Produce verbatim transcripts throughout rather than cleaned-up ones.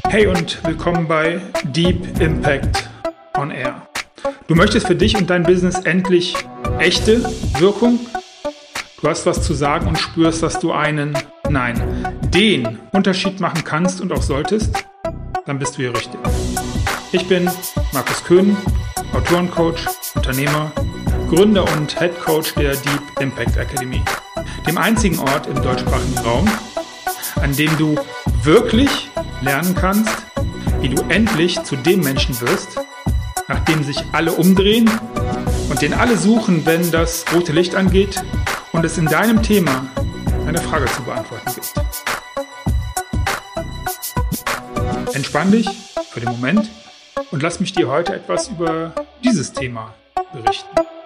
Hey und willkommen bei Deep Impact on Air. Du möchtest für dich und dein Business endlich echte Wirkung? Du hast was zu sagen und spürst, dass du einen, nein, den Unterschied machen kannst und auch solltest? Dann bist du hier richtig. Ich bin Markus Köhn, Autorencoach, Unternehmer, Gründer und Head Coach der Deep Impact Academy, dem einzigen Ort im deutschsprachigen Raum, an dem du wirklich lernen kannst, wie du endlich zu dem Menschen wirst, nach dem sich alle umdrehen und den alle suchen, wenn das rote Licht angeht und es in deinem Thema eine Frage zu beantworten gibt. Entspann dich für den Moment und lass mich dir heute etwas über dieses Thema berichten.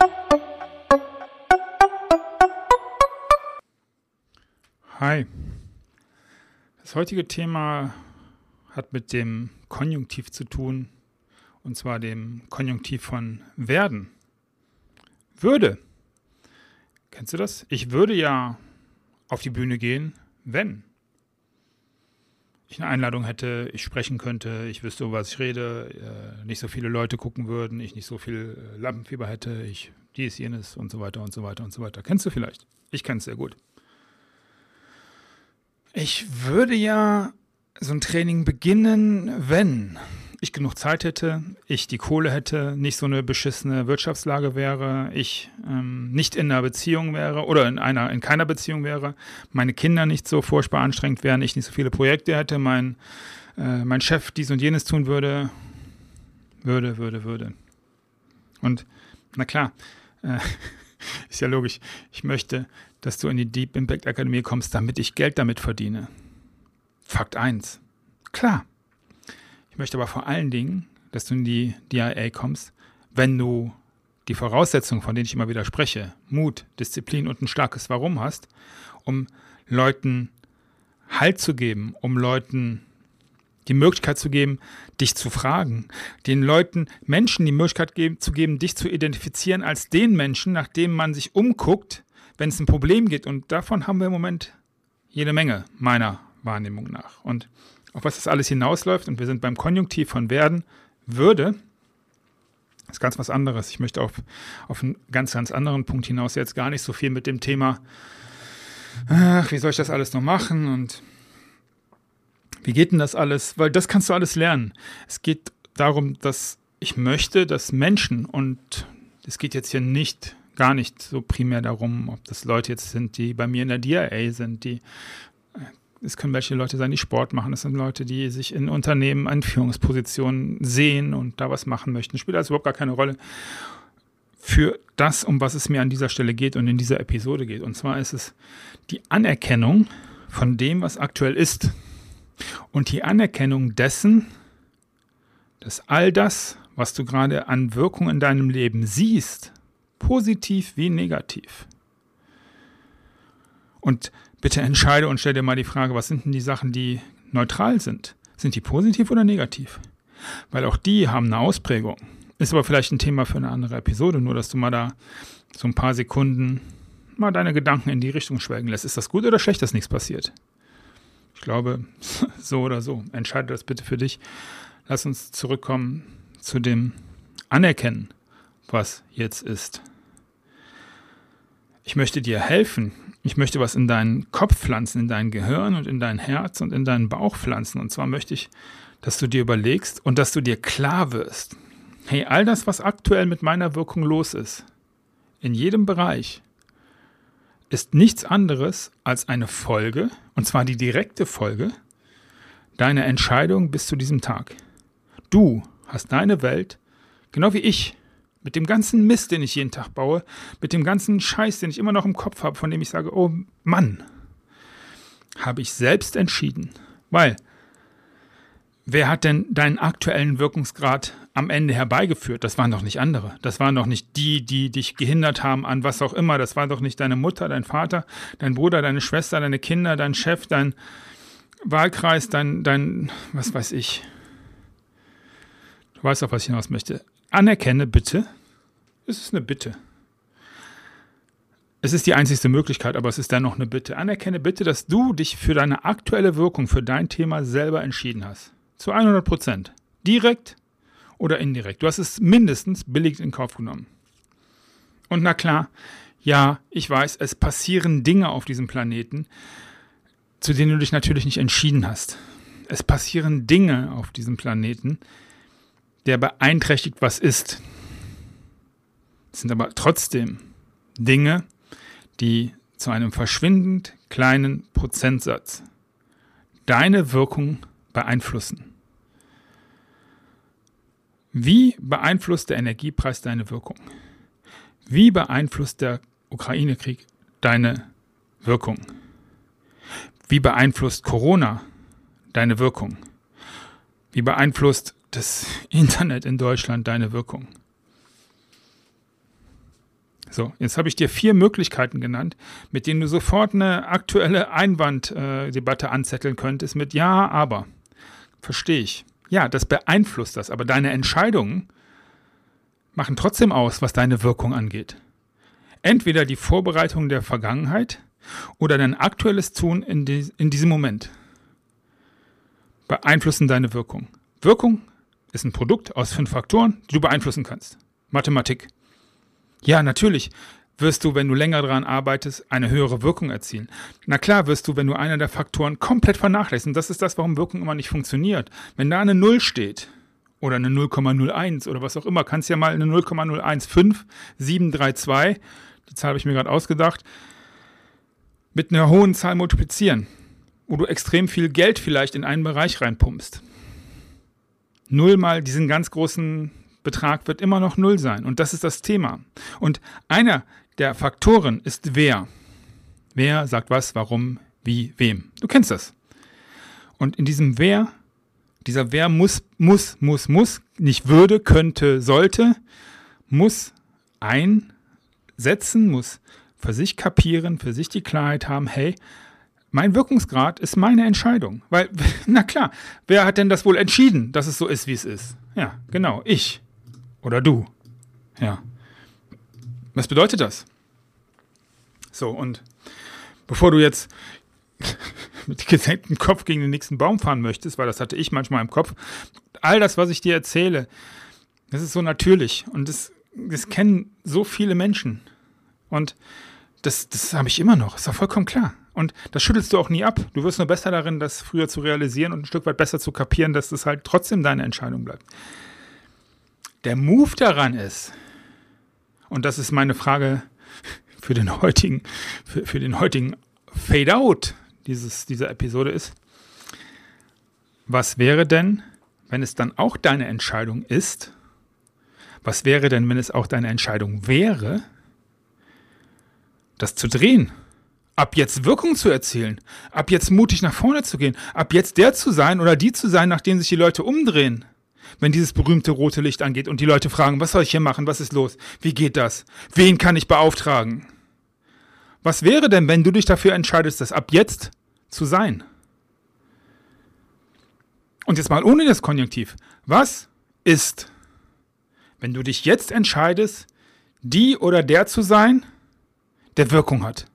Hi. Das heutige Thema hat mit dem Konjunktiv zu tun, und zwar dem Konjunktiv von werden. Würde. Kennst du das? Ich würde ja auf die Bühne gehen, wenn ich eine Einladung hätte, ich sprechen könnte, ich wüsste, über was ich rede, nicht so viele Leute gucken würden, ich nicht so viel Lampenfieber hätte, ich dies, jenes und so weiter und so weiter und so weiter. Kennst du vielleicht? Ich kenne es sehr gut. Ich würde ja so ein Training beginnen, wenn ich genug Zeit hätte, ich die Kohle hätte, nicht so eine beschissene Wirtschaftslage wäre, ich ähm, nicht in einer Beziehung wäre oder in einer in keiner Beziehung wäre, meine Kinder nicht so furchtbar anstrengend wären, ich nicht so viele Projekte hätte, mein, äh, mein Chef dies und jenes tun würde, würde, würde, würde. Und na klar, äh, ist ja logisch, ich möchte, dass du in die Deep Impact Akademie kommst, damit ich Geld damit verdiene. Fakt eins. Klar. Ich möchte aber vor allen Dingen, dass du in die D I A kommst, wenn du die Voraussetzungen, von denen ich immer wieder spreche, Mut, Disziplin und ein starkes Warum hast, um Leuten Halt zu geben, um Leuten die Möglichkeit zu geben, dich zu fragen, den Leuten, Menschen die Möglichkeit geben, zu geben, dich zu identifizieren als den Menschen, nach dem man sich umguckt, wenn es ein Problem gibt. Und davon haben wir im Moment jede Menge, meiner Wahrnehmung nach. Und auf was das alles hinausläuft, und wir sind beim Konjunktiv von werden, würde, ist ganz was anderes. Ich möchte auf, auf einen ganz, ganz anderen Punkt hinaus, jetzt gar nicht so viel mit dem Thema, ach, wie soll ich das alles noch machen und wie geht denn das alles? Weil das kannst du alles lernen. Es geht darum, dass ich möchte, dass Menschen, und es geht jetzt hier nicht, gar nicht so primär darum, ob das Leute jetzt sind, die bei mir in der D I A sind, die Es können welche Leute sein, die Sport machen. Es sind Leute, die sich in Unternehmen an Führungspositionen sehen und da was machen möchten. Spielt also überhaupt gar keine Rolle für das, um was es mir an dieser Stelle geht und in dieser Episode geht. Und zwar ist es die Anerkennung von dem, was aktuell ist. Und die Anerkennung dessen, dass all das, was du gerade an Wirkung in deinem Leben siehst, positiv wie negativ. Und bitte entscheide und stell dir mal die Frage, was sind denn die Sachen, die neutral sind? Sind die positiv oder negativ? Weil auch die haben eine Ausprägung. Ist aber vielleicht ein Thema für eine andere Episode, nur dass du mal da so ein paar Sekunden mal deine Gedanken in die Richtung schwelgen lässt. Ist das gut oder schlecht, dass nichts passiert? Ich glaube, so oder so. Entscheide das bitte für dich. Lass uns zurückkommen zu dem Anerkennen, was jetzt ist. Ich möchte dir helfen. Ich möchte was in deinen Kopf pflanzen, in dein Gehirn und in dein Herz und in deinen Bauch pflanzen. Und zwar möchte ich, dass du dir überlegst und dass du dir klar wirst, hey, all das, was aktuell mit meiner Wirkung los ist, in jedem Bereich, ist nichts anderes als eine Folge, und zwar die direkte Folge, deiner Entscheidung bis zu diesem Tag. Du hast deine Welt, genau wie ich, mit dem ganzen Mist, den ich jeden Tag baue, mit dem ganzen Scheiß, den ich immer noch im Kopf habe, von dem ich sage, oh Mann, habe ich selbst entschieden. Weil, wer hat denn deinen aktuellen Wirkungsgrad am Ende herbeigeführt? Das waren doch nicht andere. Das waren doch nicht die, die dich gehindert haben an was auch immer. Das war doch nicht deine Mutter, dein Vater, dein Bruder, deine Schwester, deine Kinder, dein Chef, dein Wahlkreis, dein, dein, was weiß ich. Du weißt, auf was ich hinaus möchte. Anerkenne bitte, es ist eine Bitte. Es ist die einzigste Möglichkeit, aber es ist dennoch eine Bitte. Anerkenne bitte, dass du dich für deine aktuelle Wirkung, für dein Thema selber entschieden hast. zu hundert Prozent. Direkt oder indirekt. Du hast es mindestens billig in Kauf genommen. Und na klar, ja, ich weiß, es passieren Dinge auf diesem Planeten, zu denen du dich natürlich nicht entschieden hast. Es passieren Dinge auf diesem Planeten, der beeinträchtigt, was ist. Es sind aber trotzdem Dinge, die zu einem verschwindend kleinen Prozentsatz deine Wirkung beeinflussen. Wie beeinflusst der Energiepreis deine Wirkung? Wie beeinflusst der Ukraine-Krieg deine Wirkung? Wie beeinflusst Corona deine Wirkung? Wie beeinflusst das Internet in Deutschland deine Wirkung? So, jetzt habe ich dir vier Möglichkeiten genannt, mit denen du sofort eine aktuelle Einwanddebatte anzetteln könntest mit ja, aber. Verstehe ich. Ja, das beeinflusst das, aber deine Entscheidungen machen trotzdem aus, was deine Wirkung angeht. Entweder die Vorbereitung der Vergangenheit oder dein aktuelles Tun in, die, in diesem Moment beeinflussen deine Wirkung. Wirkung ist ein Produkt aus fünf Faktoren, die du beeinflussen kannst. Mathematik. Ja, natürlich wirst du, wenn du länger daran arbeitest, eine höhere Wirkung erzielen. Na klar wirst du, wenn du einen der Faktoren komplett vernachlässigst. Und das ist das, warum Wirkung immer nicht funktioniert. Wenn da eine Null steht oder eine null Komma null eins oder was auch immer, kannst du ja mal eine null Komma null eins fünf sieben drei zwei, die Zahl habe ich mir gerade ausgedacht, mit einer hohen Zahl multiplizieren, wo du extrem viel Geld vielleicht in einen Bereich reinpumpst. Null mal diesen ganz großen Betrag wird immer noch Null sein. Und das ist das Thema. Und einer der Faktoren ist wer. Wer sagt was, warum, wie, wem. Du kennst das. Und in diesem wer, dieser wer muss, muss, muss, muss, nicht würde, könnte, sollte, muss einsetzen, muss für sich kapieren, für sich die Klarheit haben, hey, mein Wirkungsgrad ist meine Entscheidung. Weil, na klar, wer hat denn das wohl entschieden, dass es so ist, wie es ist? Ja, genau, ich. Oder du. Ja. Was bedeutet das? So, und bevor du jetzt mit gesenktem Kopf gegen den nächsten Baum fahren möchtest, weil das hatte ich manchmal im Kopf, all das, was ich dir erzähle, das ist so natürlich. Und das, das kennen so viele Menschen. Und das, das habe ich immer noch. Ist doch vollkommen klar. Und das schüttelst du auch nie ab. Du wirst nur besser darin, das früher zu realisieren und ein Stück weit besser zu kapieren, dass das halt trotzdem deine Entscheidung bleibt. Der Move daran ist, und das ist meine Frage für den heutigen, für, für den heutigen Fade-out dieses, dieser Episode ist, was wäre denn, wenn es dann auch deine Entscheidung ist, was wäre denn, wenn es auch deine Entscheidung wäre, das zu drehen, ab jetzt Wirkung zu erzielen, ab jetzt mutig nach vorne zu gehen, ab jetzt der zu sein oder die zu sein, nachdem sich die Leute umdrehen, wenn dieses berühmte rote Licht angeht und die Leute fragen, was soll ich hier machen, was ist los, wie geht das, wen kann ich beauftragen? Was wäre denn, wenn du dich dafür entscheidest, das ab jetzt zu sein? Und jetzt mal ohne das Konjunktiv. Was ist, wenn du dich jetzt entscheidest, die oder der zu sein, der Wirkung hat?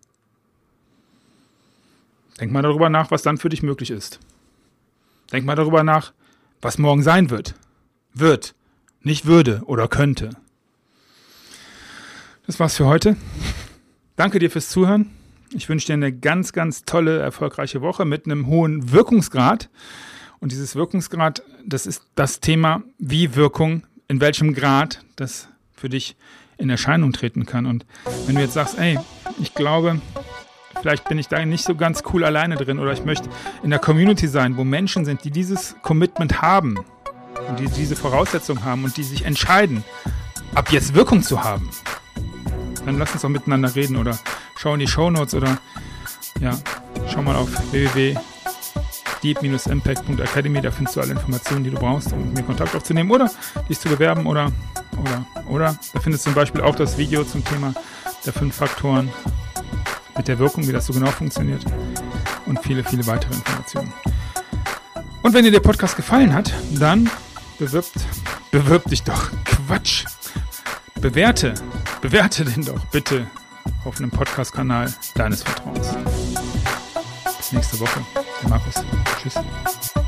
Denk mal darüber nach, was dann für dich möglich ist. Denk mal darüber nach, was morgen sein wird. Wird, nicht würde oder könnte. Das war's für heute. Danke dir fürs Zuhören. Ich wünsche dir eine ganz, ganz tolle, erfolgreiche Woche mit einem hohen Wirkungsgrad. Und dieses Wirkungsgrad, das ist das Thema, wie Wirkung, in welchem Grad das für dich in Erscheinung treten kann. Und wenn du jetzt sagst, ey, ich glaube, vielleicht bin ich da nicht so ganz cool alleine drin oder ich möchte in der Community sein, wo Menschen sind, die dieses Commitment haben und die diese Voraussetzungen haben und die sich entscheiden, ab jetzt Wirkung zu haben. Dann lass uns auch miteinander reden oder schau in die Shownotes oder ja, schau mal auf w w w punkt deep dash impact punkt academy, da findest du alle Informationen, die du brauchst, um mit mir Kontakt aufzunehmen oder dich zu bewerben oder, oder, oder. Da findest du zum Beispiel auch das Video zum Thema der fünf Faktoren mit der Wirkung, wie das so genau funktioniert und viele, viele weitere Informationen. Und wenn dir der Podcast gefallen hat, dann bewirb, bewirb dich doch. Quatsch. Bewerte, bewerte den doch bitte auf einem Podcast-Kanal deines Vertrauens. Bis nächste Woche. Der Markus. Tschüss.